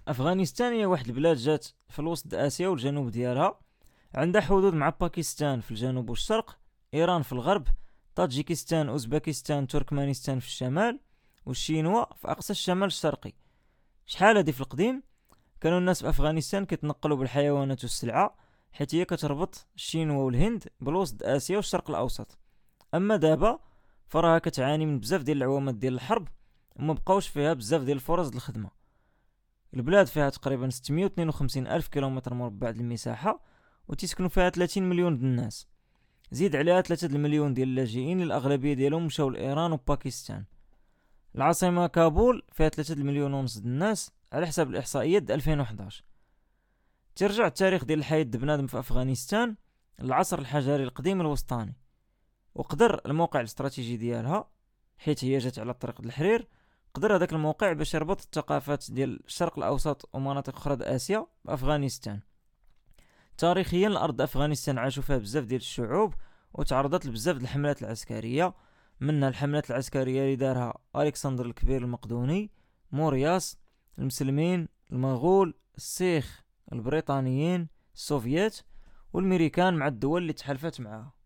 افغانستان هي واحد البلاد جات في الوسط اسيا والجنوب ديالها. عندها حدود مع باكستان في الجنوب والشرق، ايران في الغرب، طاجيكستان، اوزبكستان، تركمانستان في الشمال، والشينوا في اقصى الشمال الشرقي. شحال هادي في القديم كانوا الناس في افغانستان كيتنقلوا بالحيوانات والسلعه، حيت هي كتربط الشينوا والهند بالوسط اسيا والشرق الاوسط. اما دابا فراها كتعاني من بزاف ديال العوامات ديال الحرب، وما بقاوش فيها بزاف ديال الفرص د الخدمه. البلاد فيها تقريبا 652 ألف كيلومتر مربع ديال المساحة، وتسكنوا فيها 30 مليون د الناس. زيد عليها 3 المليون ديال اللاجئين، الأغلبية ديالهم مشاو لإيران وباكستان. العاصمة كابول فيها 3 المليون ونص د الناس على حسب الإحصائيات د 2011. ترجع التاريخ ديال الحياة د بنادم في أفغانستان للعصر الحجري القديم الوسطاني، وقدر الموقع الاستراتيجي ديالها حيت هي جات على طريق الحرير. قدر هذاك الموقع باش يربط الثقافات ديال الشرق الاوسط ومناطق اخرى د اسيا بافغانستان. تاريخيا الارض افغانستان عاشوا فيها بزاف ديال الشعوب، وتعرضت لبزاف ديال الحملات العسكريه، منها الحملات العسكريه اللي دارها الكسندر الكبير المقدوني، مورياس، المسلمين، المغول، السيخ، البريطانيين، السوفيات والميريكان مع الدول اللي تحالفت معها.